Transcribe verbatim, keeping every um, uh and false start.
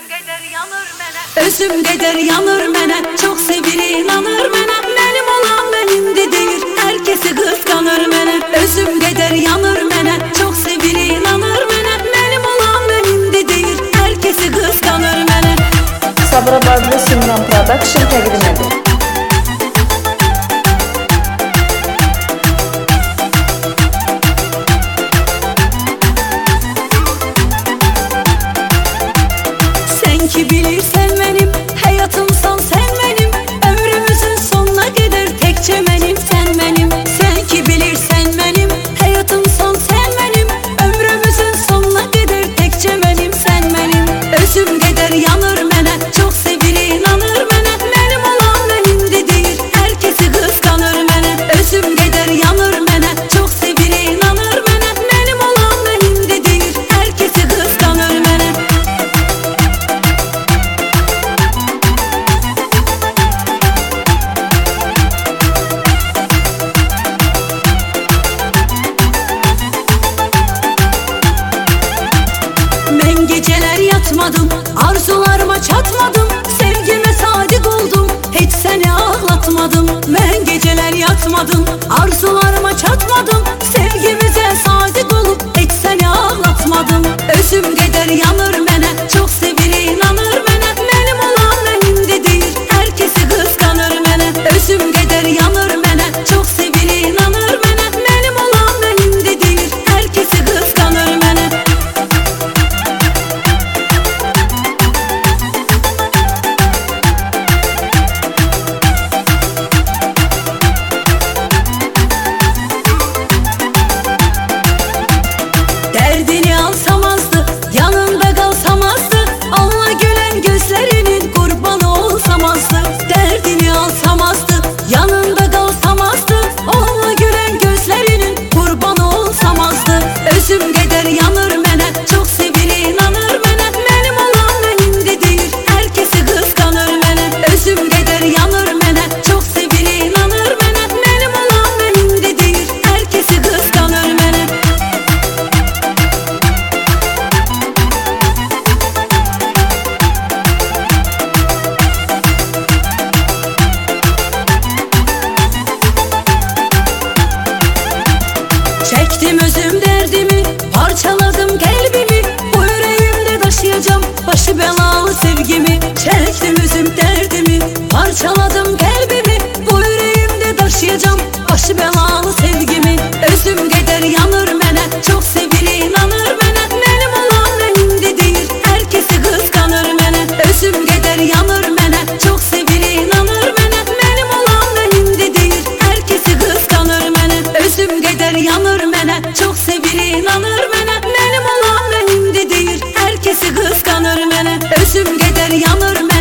Özüm gedər yanır mənə, çox sevir inanır mənə. Mənim olan mənimdir deyir, hər kəsi qısqanır mənə. Özüm gedər yanır mənə, çox sevir inanır mənə. Mənim olan mənimdir deyir, hər kəsi qısqanır mənə. Sabirabadlı Simran Production təqdim edir. Sən ki bilirsən mənim, həyatımsan sən mənim. Ömrümüzün sonuna qədər təkcə mənim, sən mənim. Sən ki bilirsən mənim, həyatımsan sən mənim. Ömrümüzün sonuna qədər təkcə mənim, sən mənim. Özüm gedər yanır mənə, çox sevir inanır mənə. Mənim olan mənimdir deyir, hər kəsi qısqanır mənə. Özüm gedər yanır mənə, çox sevir inanır mənə. Mənim olan mənimdir deyir, hər kəsi qısqanır mənə. Mən gecələr yatmadım, arzularıma çatmadım. Sevgime sadiq oldum, heç səni ağlatmadım. Mən gecələr yatmadım, arzularıma çatmadım. Sevgimizə sadiq olub, heç səni ağlatmadım. Özüm gedər yanır mənə, çox sevir inanır mənə. Mənim olan mənimdir deyir, hər kəsi qısqanır mənə. Özüm gedər yanır mənə, çox sevir inanır mənə. Mənim olan mənimdir deyir, hər kəsi qısqanır mənə. Derdini alsam azdı, yanında kalsam azdı. Onunla gülen gözlerinin kurbanı olsam azdı. Derdini alsam azdı, yanında kalsam azdı. Onunla gülen gözlerinin kurbanı olsam azdı. Özüm gedər yanır mənə, çox sevir inanır mənə. Mənim olan mənimdir deyir, hər kəsi qısqanır mənə. Özüm gedər yanır mənə, çox sevir inanır mənə. Mənim olan mənimdir deyir, hər kəsi qısqanır mənə. Çektim özüm derdimi, parçaladım kalbimi. Bu yüreğimde taşıyacağım başı belalı sevgimi. Çektim özüm derdimi, parçaladım kalbimi. Bu yüreğimde taşıyacağım başı belalı sevgimi. Özüm gedər yanır mənə, çox sevir inanır mənə. Mənim olan mənimdir deyir, hər kəsi qısqanır mənə. Özüm gedər yanır mənə, çox sevir inanır mənə. Mənim olan mənimdir deyir, hər kəsi qısqanır mənə. Özüm gedər yanır mənə, çox sevir inanır mənə. Mənim olan mənimdir deyir, hər kəsi qısqanır mənə. Özüm gedər yanır mənə.